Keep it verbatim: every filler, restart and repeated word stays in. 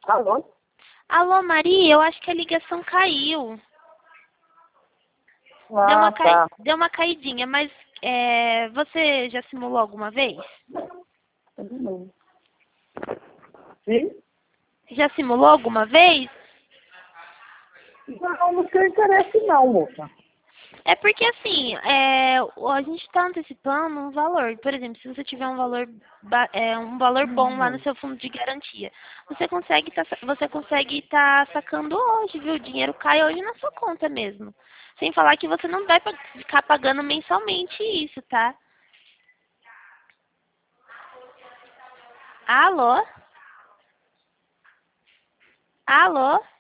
Alô? Alô, Maria, eu acho que a ligação caiu. Deu uma, Ah, cai... tá. Deu uma caidinha, mas é... você já simulou alguma vez? Sim? Já simulou alguma vez? Não, não tem interesse não, moça. É porque assim, é, o- a gente está antecipando um valor. Por exemplo, se você tiver um valor, ba- é, um valor bom lá no seu fundo de garantia, você consegue tá, sa- você consegue estar sacando hoje, viu? O dinheiro cai hoje na sua conta mesmo. Sem falar que você não vai pa- ficar pagando mensalmente isso, tá? Alô? Alô?